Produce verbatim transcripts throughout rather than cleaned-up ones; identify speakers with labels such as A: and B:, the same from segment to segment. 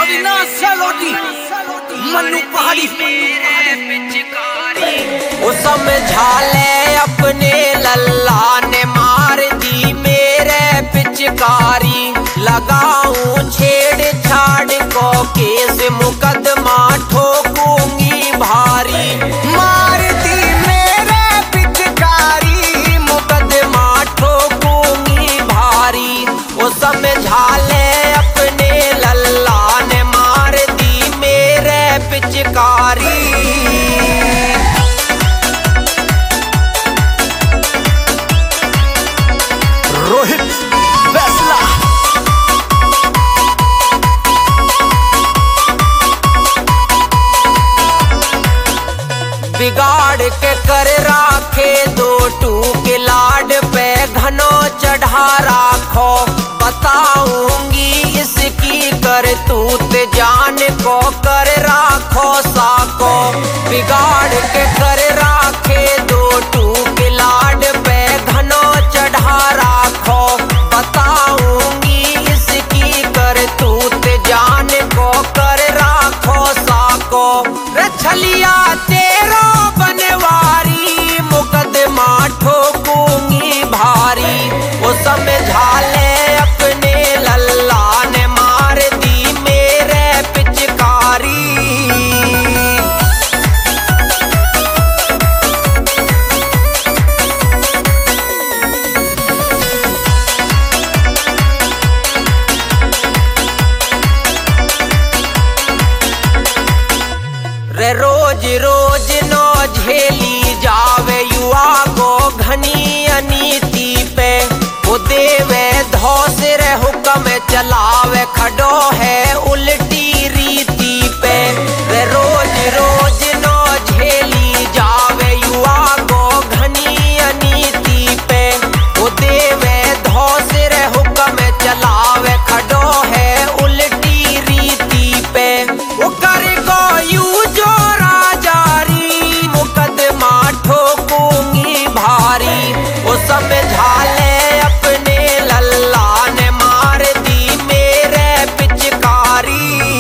A: अविनाश सलोटी मन्नू पहाड़ी
B: वो समझा ले अपने लल्ला ने मार दी मेरे पिचकारी। लगाऊं छेड़ छाड़ को केस मुकदमा ठोकूंगी भारी। मार दी मेरे पिचकारी मुकदमा ठोकूंगी भारी। वो समझा ले अपने लल्ला ने मार दी मेरे पिचकारी।
A: रोहित फैसला
B: बिगाड़ के कर राखे दो टू के लाड पे घनो चढ़ा राखो। बताऊंगी इसकी करतूत जान को कर राखो साको। बिगाड़ के कर राखे दो टू के लाड पे घनो चढ़ा राखो। बताऊंगी इसकी करतूत जान को कर राखो साको। रे छलिया तेरो बनवारी मुकदमा ठोकूंगी भारी। वो समझा ले अपने लल्ला ने मार दी मेरे पिचकारी। रे रोज रोज नो झेली जावे युवा को घनी अनीति पे। वो देवे धौस रे हुक्म चलावे खड़ो है उल्टी रीति पे। रे रोज रोज नो झेली जावे युवा को घनी अनीति पे। वो देवे धौस रे हुक्म चलावे खड़ो है उल्टी रीति पे। वो कर को यू जो राजारी मुकदमा ठोकूंगी भारी। वो समझा ले अपने लल्ला ने मार दी मेरे पिचकारी।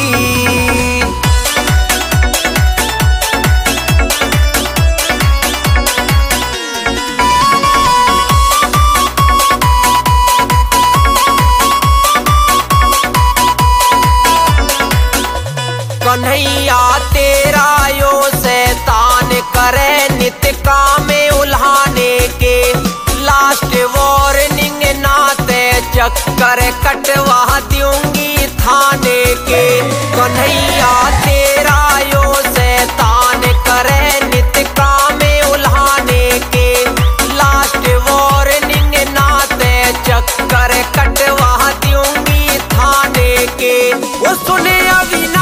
B: कन्हैया तेरा यो शैतान करे नित कामे उल्हाने के। लास्ट वार्निंग नाते चक्कर कटवा दूंगी थाने के। कन्हैया तेरा यो शैतान करे नित कामे उल्हाने के। लास्ट वार्निंग नाते चक्कर कटवा दूंगी थाने के। वो सुने अभी